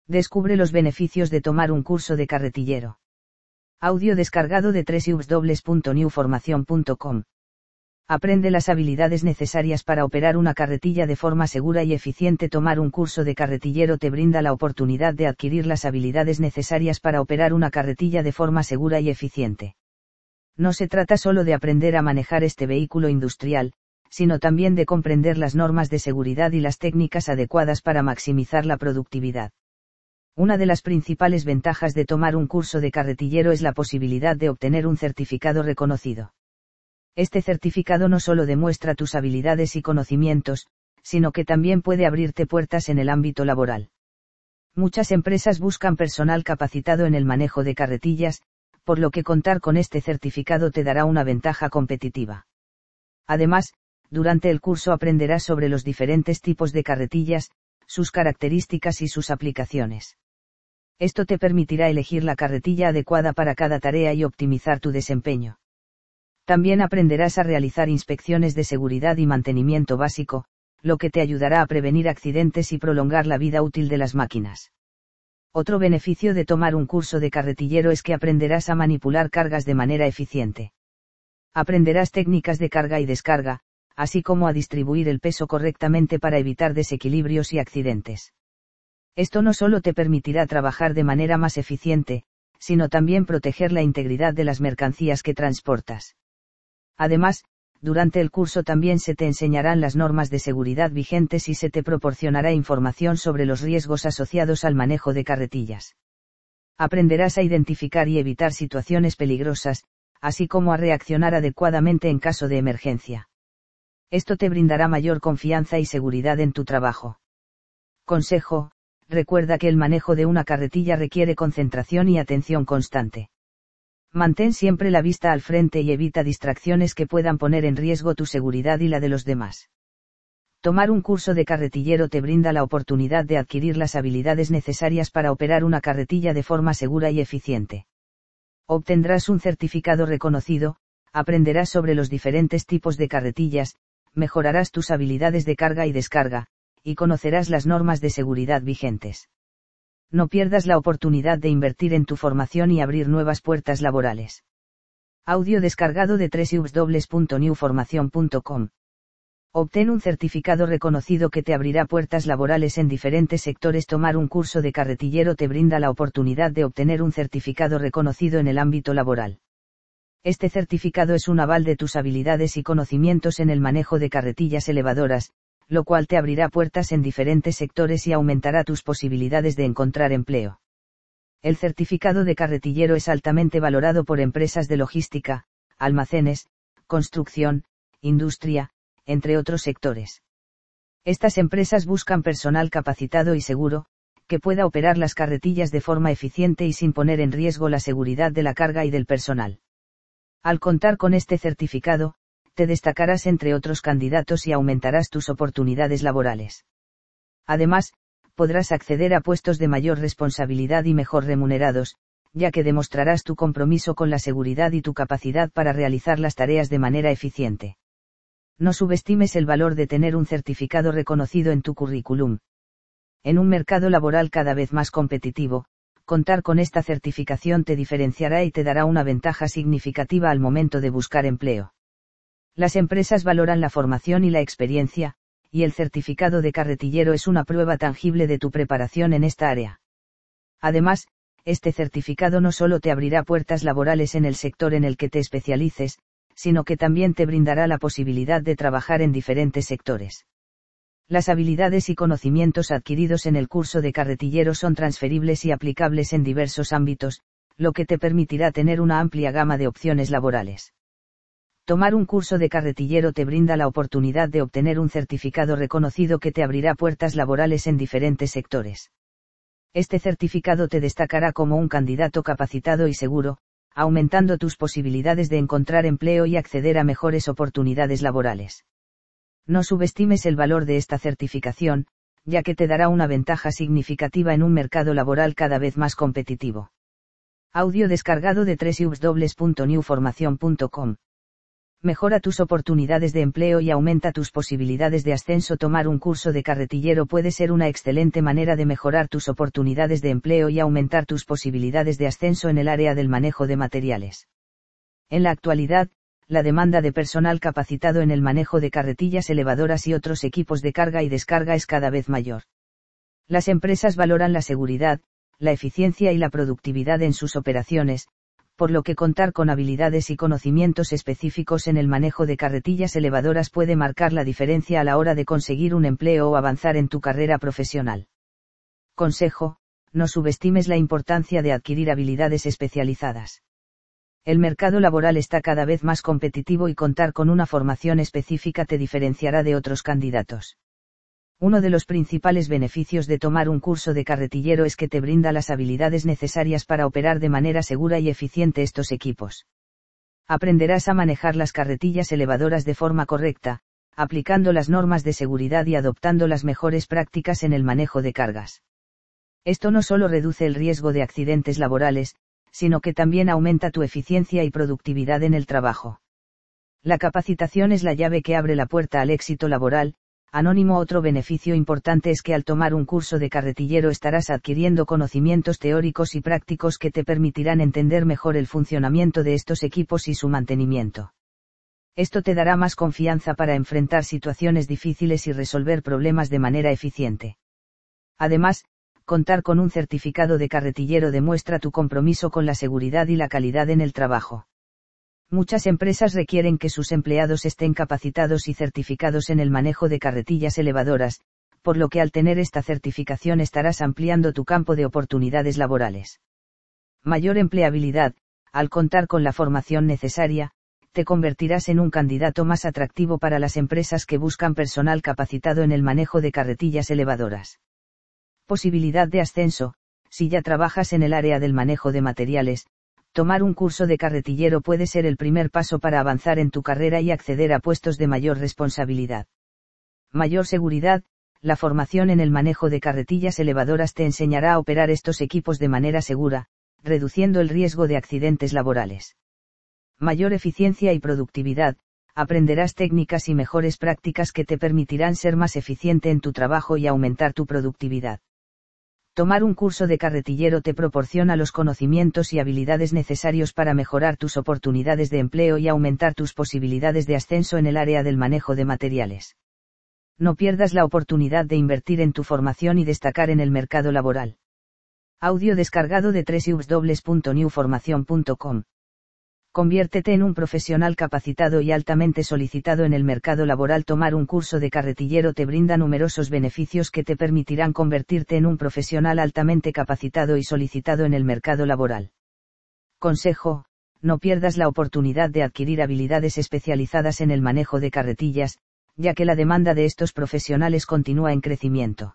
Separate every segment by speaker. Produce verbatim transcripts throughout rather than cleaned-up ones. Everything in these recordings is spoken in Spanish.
Speaker 1: Descubre los beneficios de tomar un curso de carretillero. Audio descargado de doble u doble u doble u punto new formación punto com. Aprende las habilidades necesarias para operar una carretilla de forma segura y eficiente. Tomar un curso de carretillero te brinda la oportunidad de adquirir las habilidades necesarias para operar una carretilla de forma segura y eficiente. No se trata solo de aprender a manejar este vehículo industrial, sino también de comprender las normas de seguridad y las técnicas adecuadas para maximizar la productividad. Una de las principales ventajas de tomar un curso de carretillero es la posibilidad de obtener un certificado reconocido. Este certificado no solo demuestra tus habilidades y conocimientos, sino que también puede abrirte puertas en el ámbito laboral. Muchas empresas buscan personal capacitado en el manejo de carretillas, por lo que contar con este certificado te dará una ventaja competitiva. Además, durante el curso aprenderás sobre los diferentes tipos de carretillas, sus características y sus aplicaciones. Esto te permitirá elegir la carretilla adecuada para cada tarea y optimizar tu desempeño. También aprenderás a realizar inspecciones de seguridad y mantenimiento básico, lo que te ayudará a prevenir accidentes y prolongar la vida útil de las máquinas. Otro beneficio de tomar un curso de carretillero es que aprenderás a manipular cargas de manera eficiente. Aprenderás técnicas de carga y descarga, así como a distribuir el peso correctamente para evitar desequilibrios y accidentes. Esto no solo te permitirá trabajar de manera más eficiente, sino también proteger la integridad de las mercancías que transportas. Además, durante el curso también se te enseñarán las normas de seguridad vigentes y se te proporcionará información sobre los riesgos asociados al manejo de carretillas. Aprenderás a identificar y evitar situaciones peligrosas, así como a reaccionar adecuadamente en caso de emergencia. Esto te brindará mayor confianza y seguridad en tu trabajo. Consejo: recuerda que el manejo de una carretilla requiere concentración y atención constante. Mantén siempre la vista al frente y evita distracciones que puedan poner en riesgo tu seguridad y la de los demás. Tomar un curso de carretillero te brinda la oportunidad de adquirir las habilidades necesarias para operar una carretilla de forma segura y eficiente. Obtendrás un certificado reconocido, aprenderás sobre los diferentes tipos de carretillas, mejorarás tus habilidades de carga y descarga, y conocerás las normas de seguridad vigentes. No pierdas la oportunidad de invertir en tu formación y abrir nuevas puertas laborales. Audio descargado de doble u doble u doble u punto new formación punto com. Obtén un certificado reconocido que te abrirá puertas laborales en diferentes sectores. Tomar un curso de carretillero te brinda la oportunidad de obtener un certificado reconocido en el ámbito laboral. Este certificado es un aval de tus habilidades y conocimientos en el manejo de carretillas elevadoras, lo cual te abrirá puertas en diferentes sectores y aumentará tus posibilidades de encontrar empleo. El certificado de carretillero es altamente valorado por empresas de logística, almacenes, construcción, industria, entre otros sectores. Estas empresas buscan personal capacitado y seguro, que pueda operar las carretillas de forma eficiente y sin poner en riesgo la seguridad de la carga y del personal. Al contar con este certificado, te destacarás entre otros candidatos y aumentarás tus oportunidades laborales. Además, podrás acceder a puestos de mayor responsabilidad y mejor remunerados, ya que demostrarás tu compromiso con la seguridad y tu capacidad para realizar las tareas de manera eficiente. No subestimes el valor de tener un certificado reconocido en tu currículum. En un mercado laboral cada vez más competitivo, contar con esta certificación te diferenciará y te dará una ventaja significativa al momento de buscar empleo. Las empresas valoran la formación y la experiencia, y el certificado de carretillero es una prueba tangible de tu preparación en esta área. Además, este certificado no solo te abrirá puertas laborales en el sector en el que te especialices, sino que también te brindará la posibilidad de trabajar en diferentes sectores. Las habilidades y conocimientos adquiridos en el curso de carretillero son transferibles y aplicables en diversos ámbitos, lo que te permitirá tener una amplia gama de opciones laborales. Tomar un curso de carretillero te brinda la oportunidad de obtener un certificado reconocido que te abrirá puertas laborales en diferentes sectores. Este certificado te destacará como un candidato capacitado y seguro, aumentando tus posibilidades de encontrar empleo y acceder a mejores oportunidades laborales. No subestimes el valor de esta certificación, ya que te dará una ventaja significativa en un mercado laboral cada vez más competitivo. Audio descargado de doble u doble u doble u punto new formación punto com. Mejora tus oportunidades de empleo y aumenta tus posibilidades de ascenso. Tomar un curso de carretillero puede ser una excelente manera de mejorar tus oportunidades de empleo y aumentar tus posibilidades de ascenso en el área del manejo de materiales. En la actualidad, la demanda de personal capacitado en el manejo de carretillas elevadoras y otros equipos de carga y descarga es cada vez mayor. Las empresas valoran la seguridad, la eficiencia y la productividad en sus operaciones, por lo que contar con habilidades y conocimientos específicos en el manejo de carretillas elevadoras puede marcar la diferencia a la hora de conseguir un empleo o avanzar en tu carrera profesional. Consejo: no subestimes la importancia de adquirir habilidades especializadas. El mercado laboral está cada vez más competitivo y contar con una formación específica te diferenciará de otros candidatos. Uno de los principales beneficios de tomar un curso de carretillero es que te brinda las habilidades necesarias para operar de manera segura y eficiente estos equipos. Aprenderás a manejar las carretillas elevadoras de forma correcta, aplicando las normas de seguridad y adoptando las mejores prácticas en el manejo de cargas. Esto no solo reduce el riesgo de accidentes laborales, sino que también aumenta tu eficiencia y productividad en el trabajo. La capacitación es la llave que abre la puerta al éxito laboral. Anónimo. Otro beneficio importante es que al tomar un curso de carretillero estarás adquiriendo conocimientos teóricos y prácticos que te permitirán entender mejor el funcionamiento de estos equipos y su mantenimiento. Esto te dará más confianza para enfrentar situaciones difíciles y resolver problemas de manera eficiente. Además, contar con un certificado de carretillero demuestra tu compromiso con la seguridad y la calidad en el trabajo. Muchas empresas requieren que sus empleados estén capacitados y certificados en el manejo de carretillas elevadoras, por lo que al tener esta certificación estarás ampliando tu campo de oportunidades laborales. Mayor empleabilidad: al contar con la formación necesaria, te convertirás en un candidato más atractivo para las empresas que buscan personal capacitado en el manejo de carretillas elevadoras. Posibilidad de ascenso: si ya trabajas en el área del manejo de materiales, tomar un curso de carretillero puede ser el primer paso para avanzar en tu carrera y acceder a puestos de mayor responsabilidad. Mayor seguridad: la formación en el manejo de carretillas elevadoras te enseñará a operar estos equipos de manera segura, reduciendo el riesgo de accidentes laborales. Mayor eficiencia y productividad: aprenderás técnicas y mejores prácticas que te permitirán ser más eficiente en tu trabajo y aumentar tu productividad. Tomar un curso de carretillero te proporciona los conocimientos y habilidades necesarios para mejorar tus oportunidades de empleo y aumentar tus posibilidades de ascenso en el área del manejo de materiales. No pierdas la oportunidad de invertir en tu formación y destacar en el mercado laboral. Audio descargado de doble u doble u doble u punto new formación punto com. Conviértete en un profesional capacitado y altamente solicitado en el mercado laboral. Tomar un curso de carretillero te brinda numerosos beneficios que te permitirán convertirte en un profesional altamente capacitado y solicitado en el mercado laboral. Consejo: no pierdas la oportunidad de adquirir habilidades especializadas en el manejo de carretillas, ya que la demanda de estos profesionales continúa en crecimiento.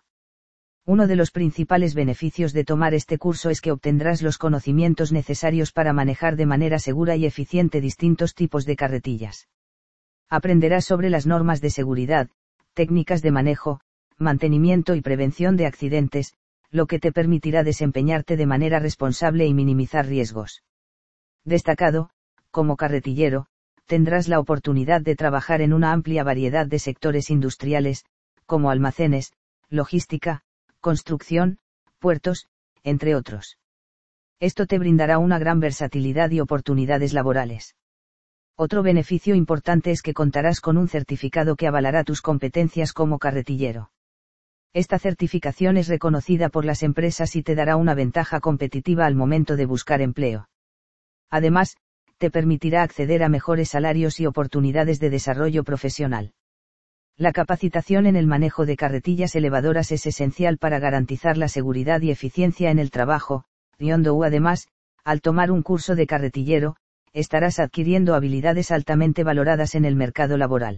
Speaker 1: Uno de los principales beneficios de tomar este curso es que obtendrás los conocimientos necesarios para manejar de manera segura y eficiente distintos tipos de carretillas. Aprenderás sobre las normas de seguridad, técnicas de manejo, mantenimiento y prevención de accidentes, lo que te permitirá desempeñarte de manera responsable y minimizar riesgos. Destacado: como carretillero, tendrás la oportunidad de trabajar en una amplia variedad de sectores industriales, como almacenes, logística, construcción, puertos, entre otros. Esto te brindará una gran versatilidad y oportunidades laborales. Otro beneficio importante es que contarás con un certificado que avalará tus competencias como carretillero. Esta certificación es reconocida por las empresas y te dará una ventaja competitiva al momento de buscar empleo. Además, te permitirá acceder a mejores salarios y oportunidades de desarrollo profesional. La capacitación en el manejo de carretillas elevadoras es esencial para garantizar la seguridad y eficiencia en el trabajo, y además, al tomar un curso de carretillero, estarás adquiriendo habilidades altamente valoradas en el mercado laboral.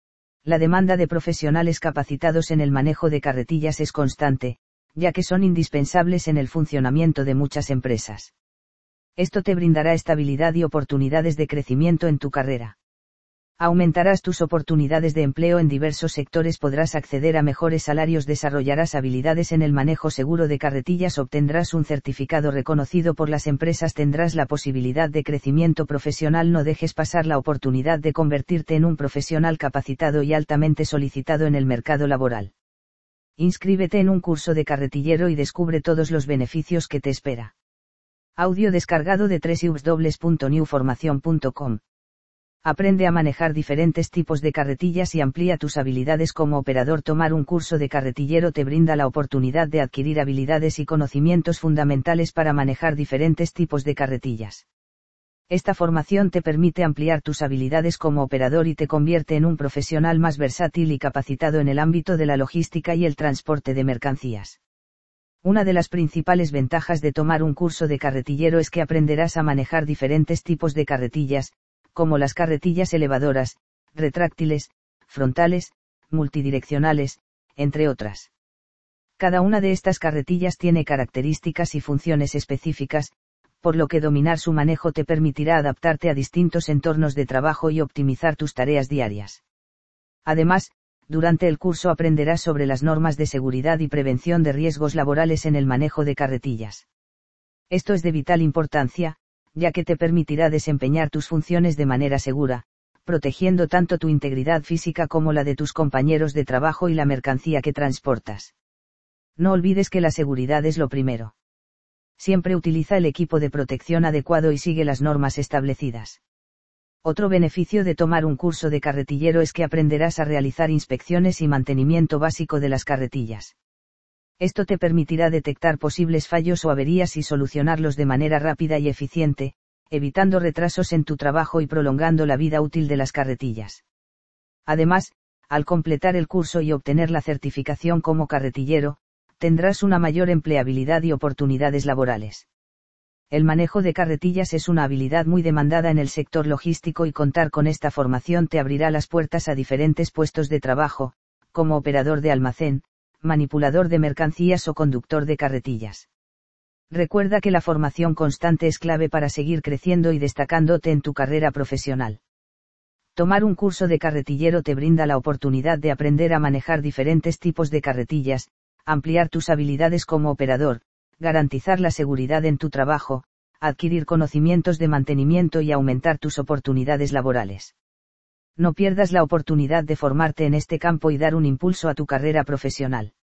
Speaker 1: La demanda de profesionales capacitados en el manejo de carretillas es constante, ya que son indispensables en el funcionamiento de muchas empresas. Esto te brindará estabilidad y oportunidades de crecimiento en tu carrera. Aumentarás tus oportunidades de empleo en diversos sectores, podrás acceder a mejores salarios, desarrollarás habilidades en el manejo seguro de carretillas, obtendrás un certificado reconocido por las empresas, tendrás la posibilidad de crecimiento profesional. No dejes pasar la oportunidad de convertirte en un profesional capacitado y altamente solicitado en el mercado laboral. Inscríbete en un curso de carretillero y descubre todos los beneficios que te espera. Audio descargado de doble u doble u doble u punto new formación punto com. Aprende a manejar diferentes tipos de carretillas y amplía tus habilidades como operador. Tomar un curso de carretillero te brinda la oportunidad de adquirir habilidades y conocimientos fundamentales para manejar diferentes tipos de carretillas. Esta formación te permite ampliar tus habilidades como operador y te convierte en un profesional más versátil y capacitado en el ámbito de la logística y el transporte de mercancías. Una de las principales ventajas de tomar un curso de carretillero es que aprenderás a manejar diferentes tipos de carretillas, como las carretillas elevadoras, retráctiles, frontales, multidireccionales, entre otras. Cada una de estas carretillas tiene características y funciones específicas, por lo que dominar su manejo te permitirá adaptarte a distintos entornos de trabajo y optimizar tus tareas diarias. Además, durante el curso aprenderás sobre las normas de seguridad y prevención de riesgos laborales en el manejo de carretillas. Esto es de vital importancia, ya que te permitirá desempeñar tus funciones de manera segura, protegiendo tanto tu integridad física como la de tus compañeros de trabajo y la mercancía que transportas. No olvides que la seguridad es lo primero. Siempre utiliza el equipo de protección adecuado y sigue las normas establecidas. Otro beneficio de tomar un curso de carretillero es que aprenderás a realizar inspecciones y mantenimiento básico de las carretillas. Esto te permitirá detectar posibles fallos o averías y solucionarlos de manera rápida y eficiente, evitando retrasos en tu trabajo y prolongando la vida útil de las carretillas. Además, al completar el curso y obtener la certificación como carretillero, tendrás una mayor empleabilidad y oportunidades laborales. El manejo de carretillas es una habilidad muy demandada en el sector logístico y contar con esta formación te abrirá las puertas a diferentes puestos de trabajo, como operador de almacén, manipulador de mercancías o conductor de carretillas. Recuerda que la formación constante es clave para seguir creciendo y destacándote en tu carrera profesional. Tomar un curso de carretillero te brinda la oportunidad de aprender a manejar diferentes tipos de carretillas, ampliar tus habilidades como operador, garantizar la seguridad en tu trabajo, adquirir conocimientos de mantenimiento y aumentar tus oportunidades laborales. No pierdas la oportunidad de formarte en este campo y dar un impulso a tu carrera profesional.